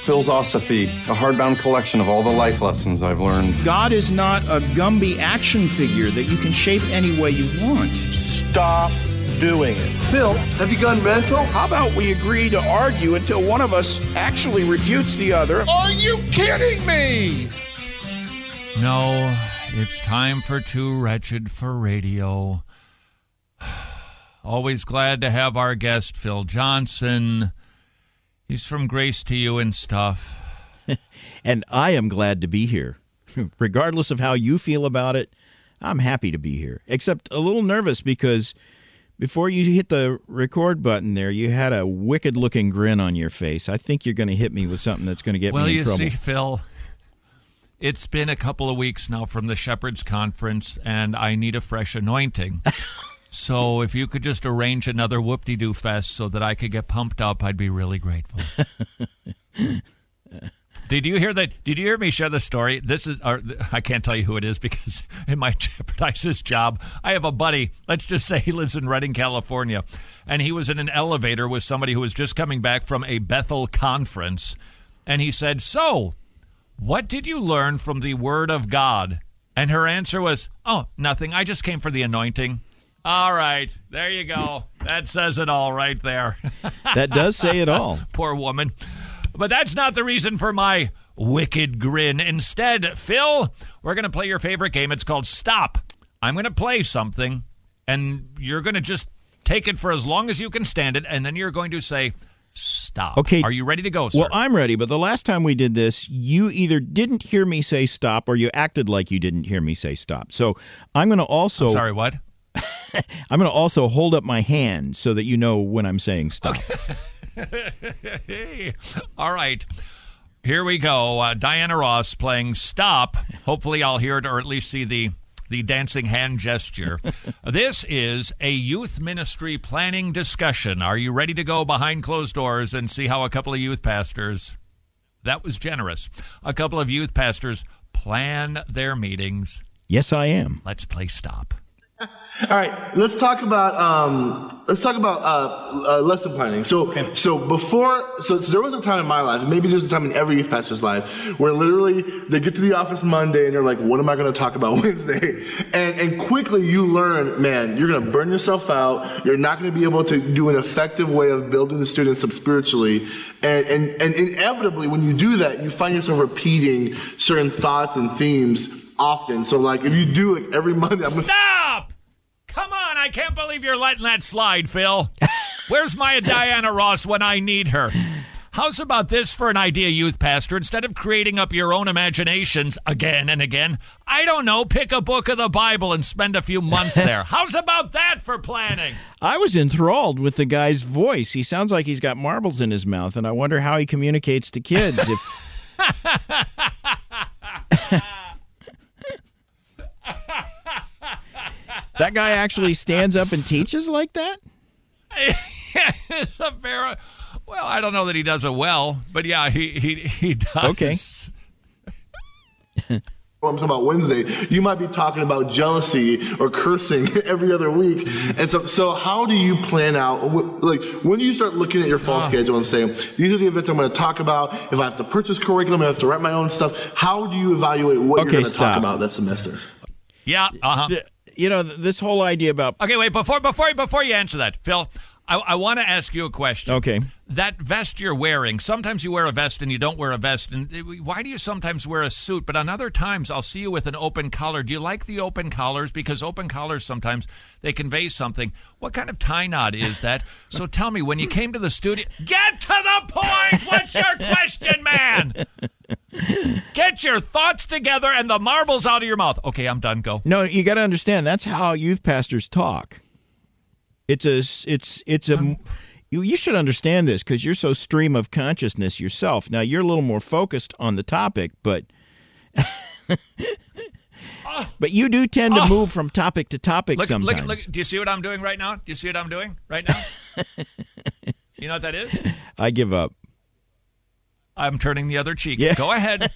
Philosophy, a hardbound collection of all the life lessons I've learned. God is not a Gumby action figure that you can shape any way you want. Stop doing it. Phil, have you gone mental? How about we agree to argue until one of us actually refutes the other? Are you kidding me? No, it's time for Too Wretched for Radio. Always glad to have our guest, Phil Johnson. He's from Grace to You and stuff. And I am glad to be here. Regardless of how you feel about it, I'm happy to be here. Except a little nervous because before you hit the record button there, you had a wicked-looking grin on your face. I think you're going to hit me with something that's going to get me in trouble. Well, you see, Phil, it's been a couple of weeks now from the Shepherd's Conference, and I need a fresh anointing. So if you could just arrange another whoop-de-doo fest so that I could get pumped up, I'd be really grateful. Did you hear that? Did you hear me share the story? I can't tell you who it is because it might jeopardize his job. I have a buddy. Let's just say he lives in Redding, California, and he was in an elevator with somebody who was just coming back from a Bethel conference, and he said, "So, what did you learn from the Word of God?" And her answer was, "Oh, nothing. I just came for the anointing." All right, there you go. That says it all right there. That does say it all. Poor woman. But that's not the reason for my wicked grin. Instead, Phil, we're going to play your favorite game. It's called Stop. I'm going to play something, and you're going to just take it for as long as you can stand it, and then you're going to say, stop. Okay. Are you ready to go, sir? Well, I'm ready, but the last time we did this, you either didn't hear me say stop or you acted like you didn't hear me say stop. So I'm going to also... I'm sorry, what? I'm going to also hold up my hand so that you know when I'm saying stop. Okay. All right. Here we go. Diana Ross playing Stop. Hopefully I'll hear it or at least see the dancing hand gesture. This is a youth ministry planning discussion. Are you ready to go behind closed doors and see how a couple of youth pastors, that was generous, a couple of youth pastors plan their meetings? Yes, I am. Let's play Stop. All right, let's talk about lesson planning. So there was a time in my life, and maybe there's a time in every youth pastor's life, where literally they get to the office Monday and they're like, "What am I going to talk about Wednesday?" And quickly you learn, man, you're going to burn yourself out. You're not going to be able to do an effective way of building the students up spiritually, and inevitably when you do that, you find yourself repeating certain thoughts and themes often. So like if you do it every Monday, Stop! Come on, I can't believe you're letting that slide, Phil. Where's my Diana Ross when I need her? How's about this for an idea, youth pastor? Instead of creating up your own imaginations again and again, I don't know, pick a book of the Bible and spend a few months there. How's about that for planning? I was enthralled with the guy's voice. He sounds like he's got marbles in his mouth, and I wonder how he communicates to kids. That guy actually stands up and teaches like that? It's a very, well, I don't know that he does it well, but yeah, he does. Okay. I'm talking about Wednesday, you might be talking about jealousy or cursing every other week. And so how do you plan out, like, when do you start looking at your fall schedule and saying, these are the events I'm going to talk about. If I have to purchase curriculum, I have to write my own stuff. How do you evaluate what you're going to talk about that semester? Yeah, You know, this whole idea about... Okay, wait, before you answer that, Phil, I want to ask you a question. Okay. That vest you're wearing, sometimes you wear a vest and you don't wear a vest. And why do you sometimes wear a suit? But on other times, I'll see you with an open collar. Do you like the open collars? Because open collars, sometimes, they convey something. What kind of tie knot is that? So tell me, when you came to the studio... Get to the point! What's your question, man? Get your thoughts together and the marbles out of your mouth. Okay, I'm done. Go. No, you got to understand, that's how youth pastors talk. You should understand this because you're so stream of consciousness yourself. Now, you're a little more focused on the topic, but but you do tend to move from topic to topic sometimes. Look. Do you see what I'm doing right now? You know what that is? I give up. I'm turning the other cheek. Yeah. Go ahead.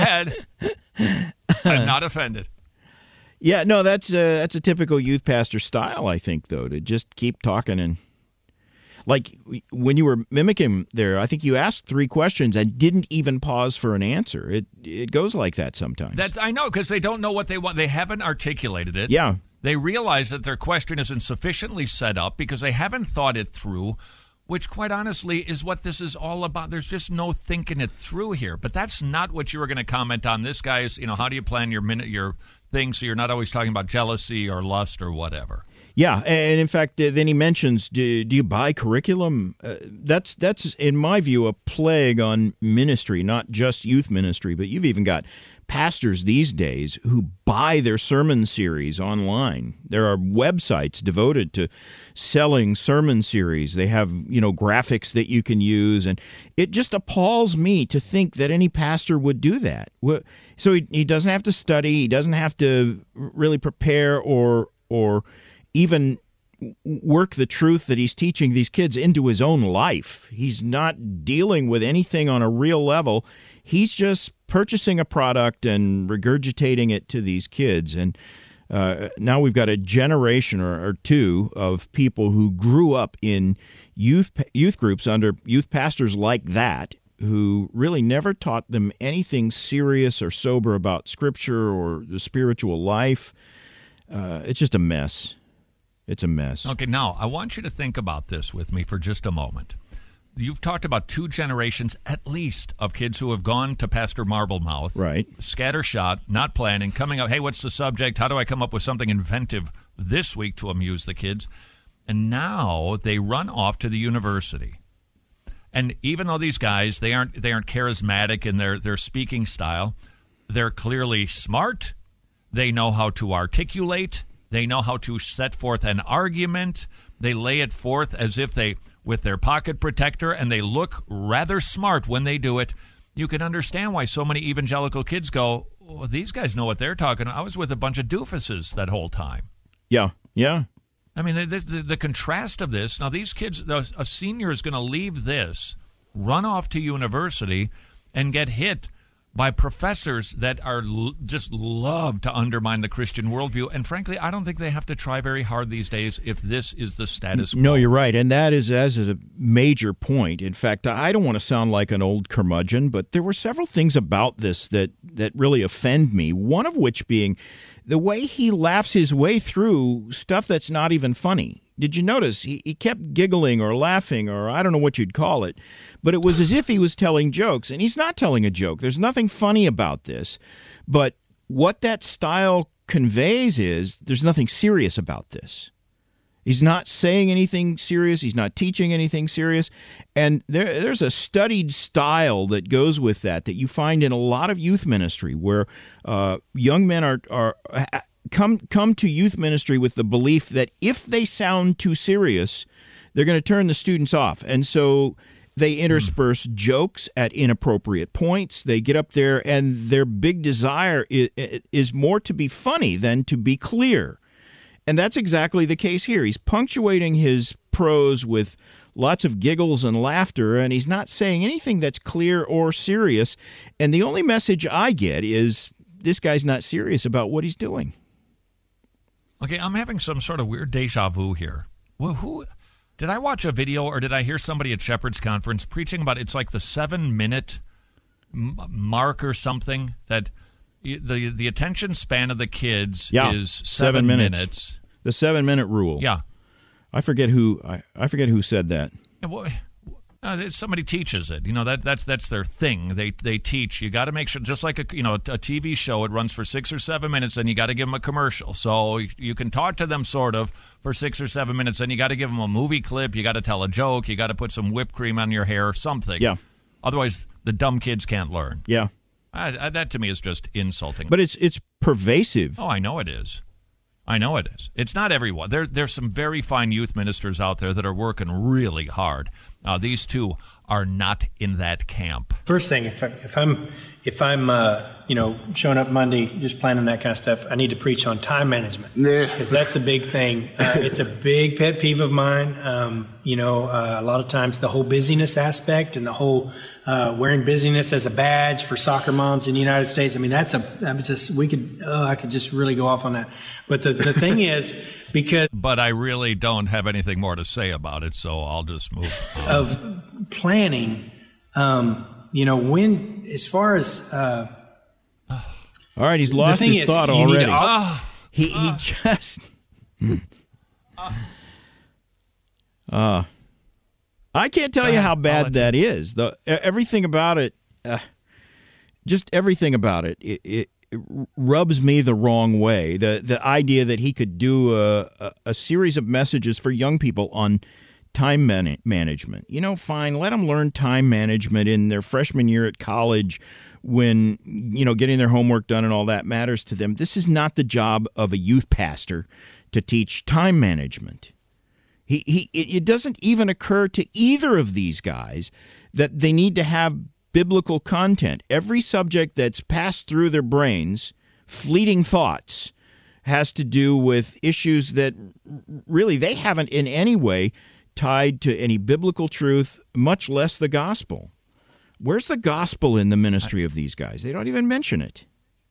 I'm not offended. Yeah, no, that's a typical youth pastor style, I think, though, to just keep talking. And Like when you were mimicking there, I think you asked 3 questions and didn't even pause for an answer. It goes like that sometimes. I know, because they don't know what they want. They haven't articulated it. Yeah. They realize that their question isn't sufficiently set up because they haven't thought it through, which quite honestly is what this is all about. There's just no thinking it through here. But that's not what you were going to comment on. This guy is, how do you plan your thing so you're not always talking about jealousy or lust or whatever? Yeah, and in fact, then he mentions, do you buy curriculum? That's in my view, a plague on ministry, not just youth ministry, but you've even got pastors these days who buy their sermon series online. There are websites devoted to selling sermon series. They have, graphics that you can use, and it just appalls me to think that any pastor would do that. So he doesn't have to study, he doesn't have to really prepare or even work the truth that he's teaching these kids into his own life. He's not dealing with anything on a real level. He's just purchasing a product and regurgitating it to these kids. And now we've got a generation or two of people who grew up in youth groups under youth pastors like that, who really never taught them anything serious or sober about Scripture or the spiritual life. It's just a mess. It's a mess. Okay, now I want you to think about this with me for just a moment. You've talked about 2 generations at least of kids who have gone to Pastor Marblemouth, right? Scattershot, not planning, coming up, hey, what's the subject? How do I come up with something inventive this week to amuse the kids? And now they run off to the university. And even though these guys, they aren't charismatic in their speaking style, they're clearly smart. They know how to articulate. They know how to set forth an argument. They lay it forth as if with their pocket protector, and they look rather smart when they do it. You can understand why so many evangelical kids go, oh, these guys know what they're talking about. I was with a bunch of doofuses that whole time. Yeah. I mean, the contrast of this. Now, these kids, a senior is going to leave this, run off to university, and get hit by professors that are just love to undermine the Christian worldview. And frankly, I don't think they have to try very hard these days if this is the status quo. No, you're right. And that is a major point. In fact, I don't want to sound like an old curmudgeon, but there were several things about this that really offend me, one of which being the way he laughs his way through stuff that's not even funny. Did you notice? He kept giggling or laughing, or I don't know what you'd call it, but it was as if he was telling jokes, and he's not telling a joke. There's nothing funny about this, but what that style conveys is there's nothing serious about this. He's not saying anything serious. He's not teaching anything serious, and there's a studied style that goes with that you find in a lot of youth ministry where young men are come to youth ministry with the belief that if they sound too serious, they're going to turn the students off. And so they intersperse jokes at inappropriate points. They get up there, and their big desire is more to be funny than to be clear. And that's exactly the case here. He's punctuating his prose with lots of giggles and laughter, and he's not saying anything that's clear or serious. And the only message I get is this guy's not serious about what he's doing. Okay, I'm having some sort of weird deja vu here. Well, who did I watch a video, or did I hear somebody at Shepherd's Conference preaching about it's like the 7-minute mark or something, that the attention span of the kids is 7 minutes. The 7-minute rule. Yeah, I forget who said that. Well, somebody teaches it. That's their thing. They teach. You got to make sure, just like a TV show, it runs for 6 or 7 minutes, and you got to give them a commercial. So you can talk to them sort of for 6 or 7 minutes, and you got to give them a movie clip. You got to tell a joke. You got to put some whipped cream on your hair, something. Yeah. Otherwise, the dumb kids can't learn. Yeah. That to me is just insulting. But it's pervasive. Oh, I know it is. It's not everyone. There's some very fine youth ministers out there that are working really hard. These two are not in that camp. First thing, if I'm showing up Monday, just planning that kind of stuff, I need to preach on time management, because that's the big thing. It's a big pet peeve of mine. A lot of times the whole busyness aspect and the whole wearing busyness as a badge for soccer moms in the United States. I mean, I could just really go off on that. But the thing is, because but I really don't have anything more to say about it, so I'll just move on. Of planning, when as far as all right, he's lost his thought already. He just I can't tell you how bad that is. Everything about it, just everything about it, it rubs me the wrong way. The idea that he could do a series of messages for young people on time management. Fine, let them learn time management in their freshman year at college when, getting their homework done and all that matters to them. This is not the job of a youth pastor to teach time management. It doesn't even occur to either of these guys that they need to have biblical content. Every subject that's passed through their brains, fleeting thoughts, has to do with issues that really they haven't in any way tied to any biblical truth, much less the gospel. Where's the gospel in the ministry of these guys? They don't even mention it.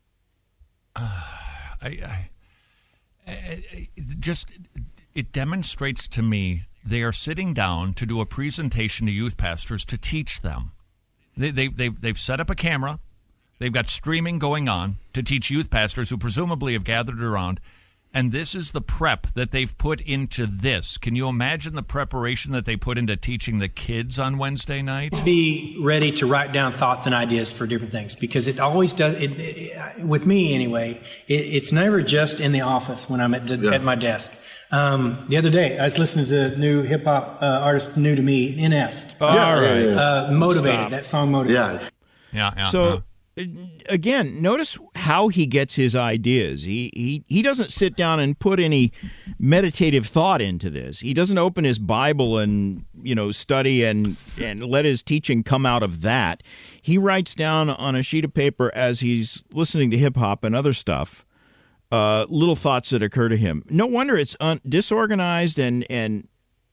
It demonstrates to me they are sitting down to do a presentation to youth pastors to teach them. They've set up a camera. They've got streaming going on to teach youth pastors who presumably have gathered around. And this is the prep that they've put into this. Can you imagine the preparation that they put into teaching the kids on Wednesday nights? Be ready to write down thoughts and ideas for different things, because it always does. With me anyway, it's never just in the office when I'm at my desk. The other day, I was listening to the new hip hop artist, new to me, NF. All right. Motivated. Stop. That song Motivated. Yeah. So, again, notice how he gets his ideas. He doesn't sit down and put any meditative thought into this. He doesn't open his Bible and study and let his teaching come out of that. He writes down on a sheet of paper as he's listening to hip hop and other stuff little thoughts that occur to him. No wonder it's disorganized and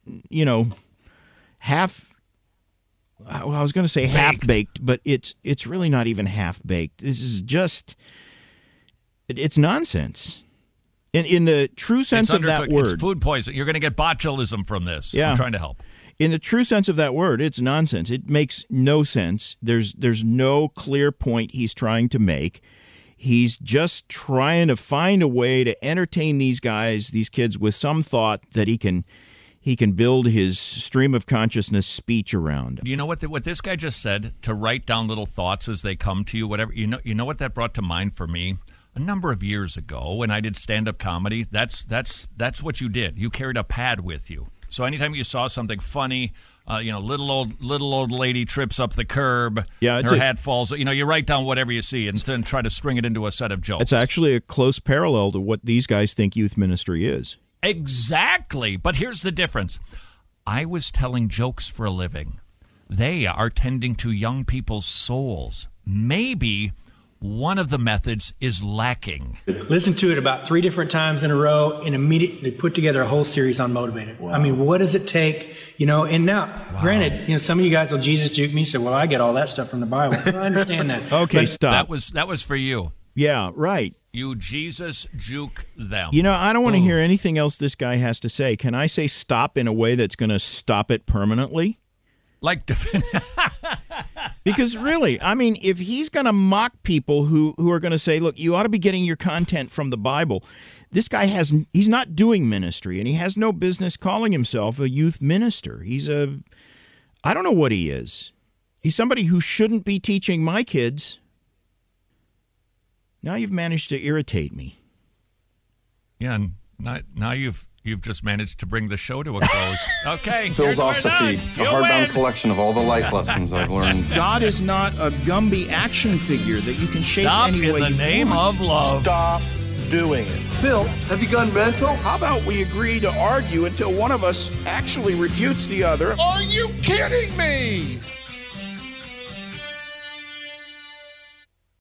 half. I was going to say half-baked, but it's really not even half-baked. This is just, it's nonsense. In the true sense of that word. It's food poison. You're going to get botulism from this. Yeah. I'm trying to help. In the true sense of that word, it's nonsense. It makes no sense. There's no clear point he's trying to make. He's just trying to find a way to entertain these kids with some thought that he can build his stream of consciousness speech around. You know what this guy just said, to write down little thoughts as they come to you, whatever. You know what that brought to mind for me? A number of years ago when I did stand-up comedy, that's what you did. You carried a pad with you. So anytime you saw something funny, little old lady trips up the curb, her hat falls, you write down whatever you see and then try to string it into a set of jokes. It's actually a close parallel to what these guys think youth ministry is. Exactly. But here's the difference. I was telling jokes for a living. They are tending to young people's souls. Maybe one of the methods is lacking. Listen to it about 3 different times in a row and immediately put together a whole series on Motivated. Wow. I mean, what does it take? And now, granted, some of you guys will Jesus juke me and say, well, I get all that stuff from the Bible. Well, I understand that. Okay, stop. That was for you. Yeah, right. You Jesus juke them. I don't want to hear anything else this guy has to say. Can I say stop in a way that's going to stop it permanently? Because really, I mean, if he's going to mock people who are going to say, look, you ought to be getting your content from the Bible, this guy he's not doing ministry, and he has no business calling himself a youth minister. I don't know what he is. He's somebody who shouldn't be teaching my kids. Now you've managed to irritate me. Yeah, and now you've just managed to bring the show to a close. Okay. Philosophy, a hardbound collection of all the life lessons I've learned. God is not a Gumby action figure that you can shape any way you want. Stop in the name of love. Stop doing it. Phil, have you gone mental? How about we agree to argue until one of us actually refutes the other? Are you kidding me?